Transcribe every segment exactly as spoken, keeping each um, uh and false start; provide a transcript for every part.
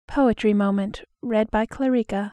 Poetry Moment. Read by Clarica.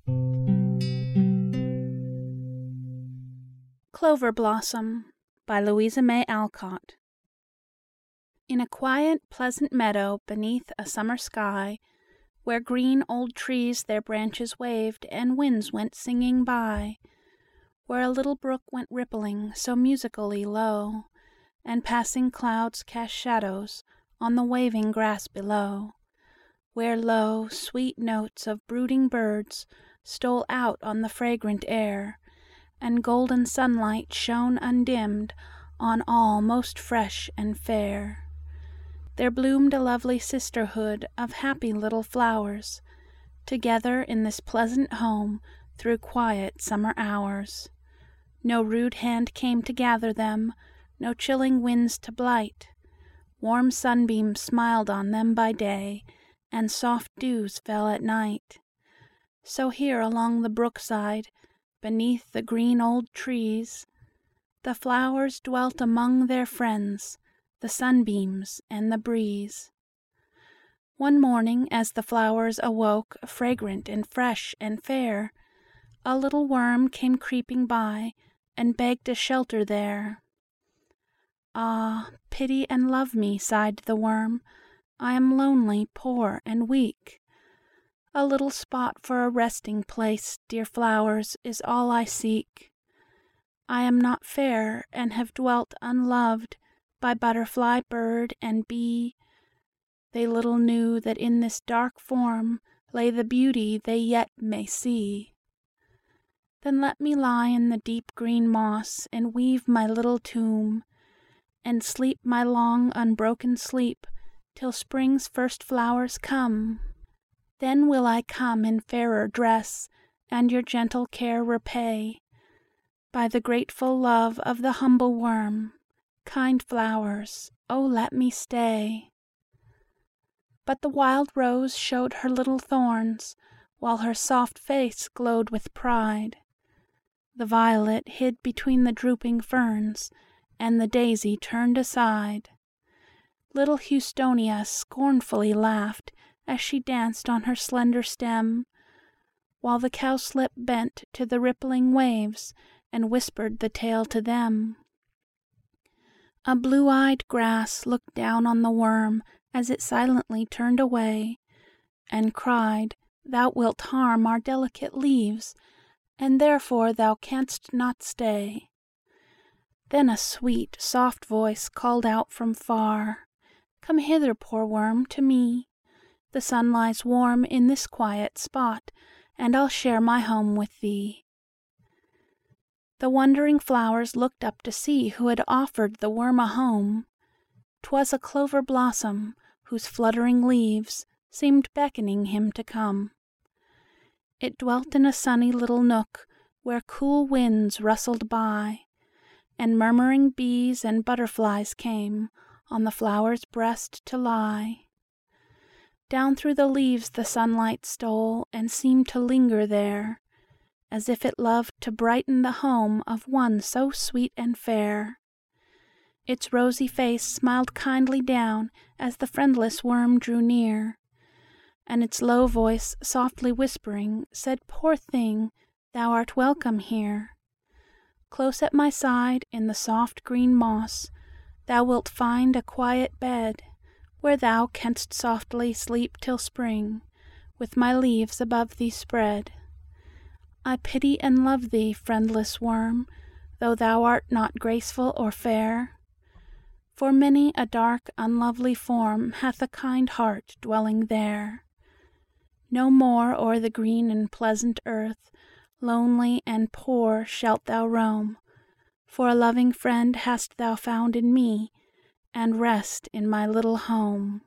Clover Blossom by Louisa May Alcott. In a quiet, pleasant meadow beneath a summer sky, where green old trees their branches waved and winds went singing by, where a little brook went rippling so musically low, and passing clouds cast shadows on the waving grass below, where low, sweet notes of brooding birds stole out on the fragrant air, and golden sunlight shone undimmed on all most fresh and fair. There bloomed a lovely sisterhood of happy little flowers, together in this pleasant home through quiet summer hours. No rude hand came to gather them, no chilling winds to blight. Warm sunbeams smiled on them by day, and soft dews fell at night. So here along the brookside, beneath the green old trees, the flowers dwelt among their friends, the sunbeams and the breeze. One morning, as the flowers awoke, fragrant and fresh and fair, a little worm came creeping by, and begged a shelter there. "Ah, pity and love me," sighed the worm, "I am lonely, poor, and weak. A little spot for a resting place, dear flowers, is all I seek. I am not fair, and have dwelt unloved by butterfly, bird, and bee. They little knew that in this dark form lay the beauty they yet may see. Then let me lie in the deep green moss, and weave my little tomb, and sleep my long unbroken sleep till spring's first flowers come. Then will I come in fairer dress, and your gentle care repay, by the grateful love of the humble worm. Kind flowers, oh let me stay." But the wild rose showed her little thorns, while her soft face glowed with pride. The violet hid between the drooping ferns, and the daisy turned aside. Little Houstonia scornfully laughed as she danced on her slender stem, while the cowslip bent to the rippling waves and whispered the tale to them. A blue-eyed grass looked down on the worm as it silently turned away, and cried, "Thou wilt harm our delicate leaves, and therefore thou canst not stay." Then a sweet, soft voice called out from far, "Come hither, poor worm, to me. The sun lies warm in this quiet spot, and I'll share my home with thee." The wondering flowers looked up to see who had offered the worm a home. 'Twas a clover blossom, whose fluttering leaves seemed beckoning him to come. It dwelt in a sunny little nook, where cool winds rustled by, and murmuring bees and butterflies came on the flower's breast to lie. Down through the leaves the sunlight stole, and seemed to linger there, as if it loved to brighten the home of one so sweet and fair. Its rosy face smiled kindly down as the friendless worm drew near, and its low voice softly whispering said, "Poor thing, thou art welcome here. Close at my side, in the soft green moss, thou wilt find a quiet bed, where thou canst softly sleep till spring, with my leaves above thee spread. I pity and love thee, friendless worm, though thou art not graceful or fair, for many a dark unlovely form hath a kind heart dwelling there. No more o'er the green and pleasant earth, lonely and poor, shalt thou roam, for a loving friend hast thou found in me, and rest in my little home."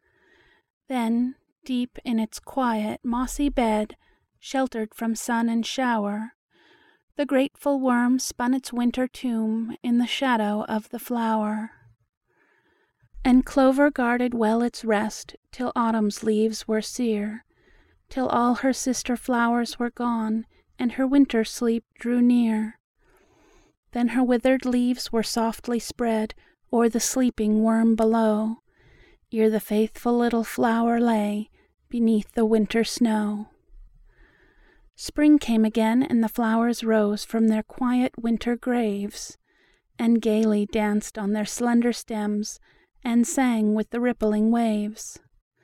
Then, deep in its quiet, mossy bed, sheltered from sun and shower, the grateful worm spun its winter tomb in the shadow of the flower. And Clover guarded well its rest till autumn's leaves were sere, till all her sister flowers were gone, and her winter sleep drew near. Then her withered leaves were softly spread o'er the sleeping worm below, ere the faithful little flower lay, beneath the winter snow. Spring came again, and the flowers rose from their quiet winter graves, and gaily danced on their slender stems, and sang with the rippling waves.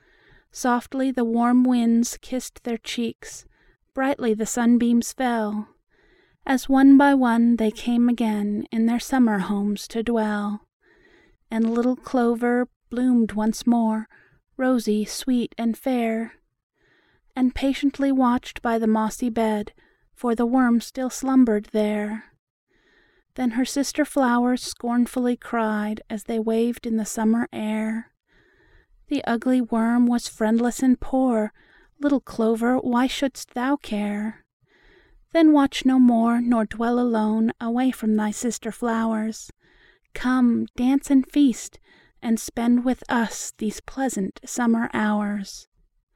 Softly the warm winds kissed their cheeks, brightly the sunbeams fell, as one by one they came again in their summer homes to dwell. And little Clover bloomed once more, rosy, sweet, and fair, and patiently watched by the mossy bed, for the worm still slumbered there. Then her sister flowers scornfully cried, as they waved in the summer air, "The ugly worm was friendless and poor, little Clover, why shouldst thou care? Then watch no more, nor dwell alone, away from thy sister flowers. Come, dance and feast, and spend with us these pleasant summer hours.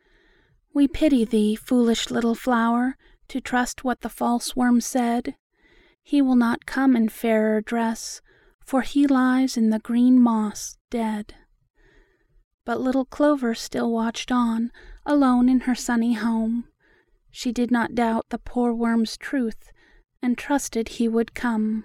We pity thee, foolish little flower, to trust what the false worm said. He will not come in fairer dress, for he lies in the green moss dead." But little Clover still watched on, alone in her sunny home. She did not doubt the poor worm's truth, and trusted he would come.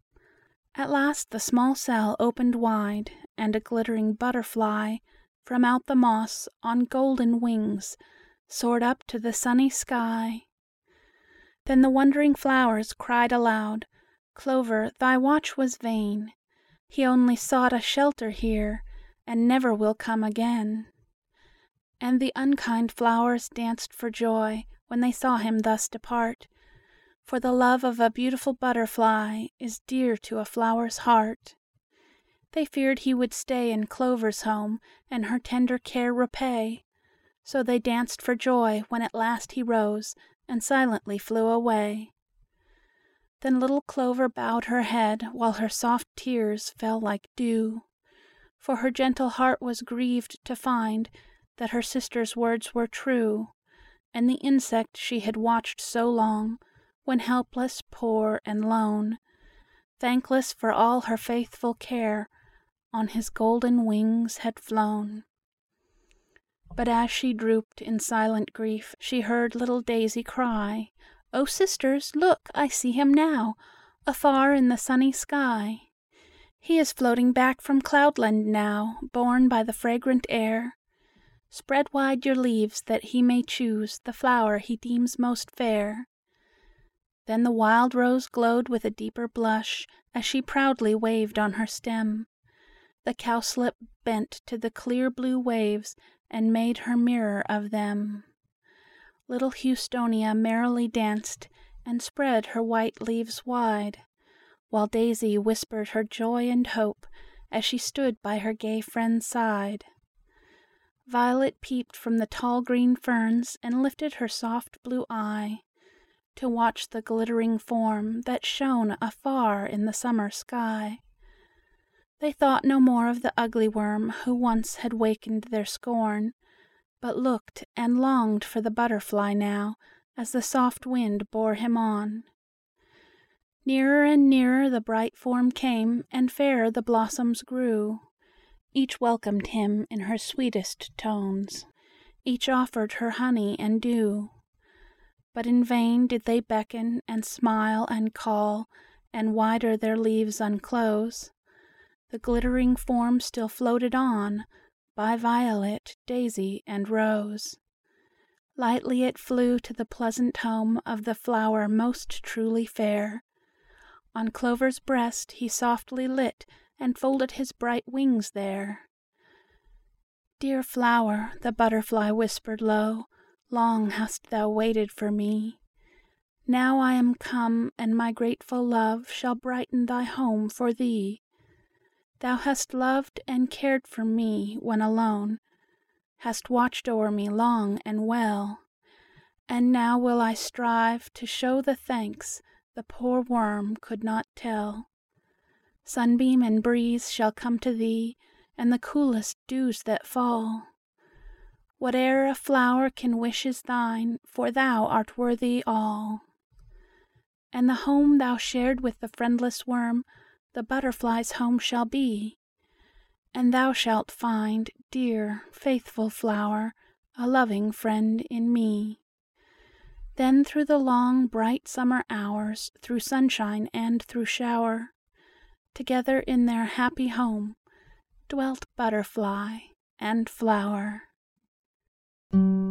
At last the small cell opened wide, and a glittering butterfly, from out the moss, on golden wings, soared up to the sunny sky. Then the wondering flowers cried aloud, "Clover, thy watch was vain. He only sought a shelter here, and never will come again." And the unkind flowers danced for joy, when they saw him thus depart, for the love of a beautiful butterfly is dear to a flower's heart. They feared he would stay in Clover's home, and her tender care repay, so they danced for joy when at last he rose, and silently flew away. Then little Clover bowed her head, while her soft tears fell like dew, for her gentle heart was grieved to find that her sister's words were true, and the insect she had watched so long, when helpless, poor, and lone, thankless for all her faithful care, on his golden wings had flown. But as she drooped in silent grief, she heard little Daisy cry, "O sisters, look, I see him now, afar in the sunny sky. He is floating back from Cloudland now, borne by the fragrant air. Spread wide your leaves that he may choose the flower he deems most fair." Then the wild rose glowed with a deeper blush, as she proudly waved on her stem. The cowslip bent to the clear blue waves, and made her mirror of them. Little Houstonia merrily danced, and spread her white leaves wide, while Daisy whispered her joy and hope, as she stood by her gay friend's side. Violet peeped from the tall green ferns, and lifted her soft blue eye, to watch the glittering form that shone afar in the summer sky. They thought no more of the ugly worm who once had wakened their scorn, but looked and longed for the butterfly now, as the soft wind bore him on. Nearer and nearer the bright form came, and fairer the blossoms grew. Each welcomed him in her sweetest tones, each offered her honey and dew. But in vain did they beckon and smile and call, and wider their leaves unclose. The glittering form still floated on, by Violet, Daisy, and Rose. Lightly it flew to the pleasant home of the flower most truly fair. On Clover's breast he softly lit, and folded his bright wings there. "Dear flower," the butterfly whispered low, "long hast thou waited for me. Now I am come, and my grateful love shall brighten thy home for thee. Thou hast loved and cared for me when alone, hast watched o'er me long and well, and now will I strive to show the thanks the poor worm could not tell. Sunbeam and breeze shall come to thee, and the coolest dews that fall. Whate'er a flower can wish is thine, for thou art worthy all. And the home thou shared with the friendless worm, the butterfly's home shall be, and thou shalt find, dear, faithful flower, a loving friend in me. Then through the long bright summer hours, through sunshine and through shower, together in their happy home dwelt butterfly and flower.